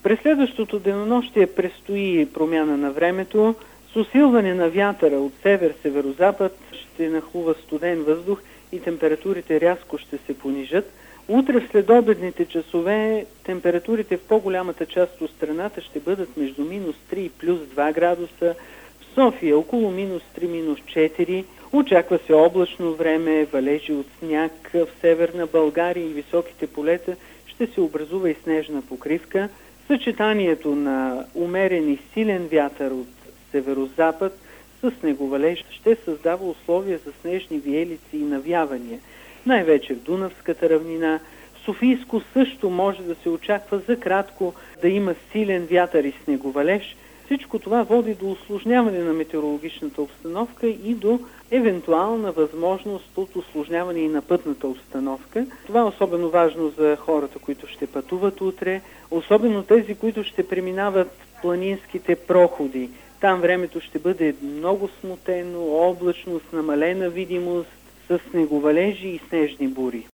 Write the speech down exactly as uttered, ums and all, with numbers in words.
През следващото денонощие предстои промяна на времето. С усилване на вятъра от север-северозапад ще нахлува студен въздух и температурите рязко ще се понижат. Утре в следобедните часове температурите в по-голямата част от страната ще бъдат между минус три и плюс два градуса. В София около минус три, минус четири. Очаква се облачно време, валежи от сняг в северна България и високите полета ще се образува и снежна покривка. Съчетанието на умерен и силен вятър от северозапад с снеговалеж ще създава условия за снежни виелици и навявания, най-вече в Дунавската равнина. В Софийско също може да се очаква за кратко да има силен вятър и снеговалеж. Всичко това води до усложняване на метеорологичната обстановка и до евентуална възможност от усложняване и на пътната обстановка. Това е особено важно за хората, които ще пътуват утре, особено тези, които ще преминават планинските проходи. Там времето ще бъде много смутено, облачно, с намалена видимост, с снеговалежи и снежни бури.